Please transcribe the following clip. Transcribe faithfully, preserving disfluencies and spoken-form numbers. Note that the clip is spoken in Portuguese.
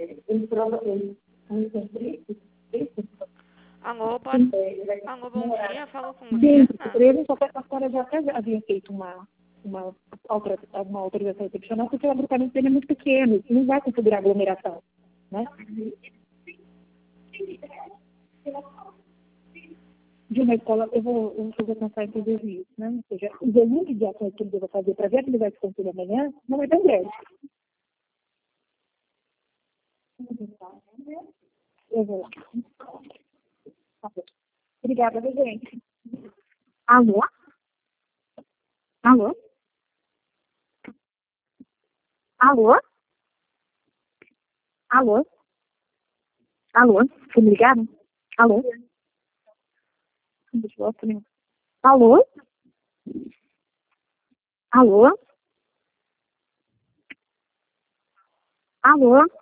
Alô, pode... Alô, bom dia, falo com Sim, Juliana. ele só, a senhora já até havia feito uma, uma, autora- uma autorização excepcional, porque o agrupamento dele é muito pequeno, não vai configurar aglomeração, né? De uma escola, eu vou, eu vou pensar em fazer isso, né? Ou seja, o volume de ações que ele deva fazer para ver a atividade de conselho amanhã não é tão grande. Eu vou lá. Tá bom. Obrigada, viu, gente. Alô? Alô? Alô? Alô? Alô? Vocês me ligaram? Alô? Deixa eu voltar, né? Alô? Alô? Alô?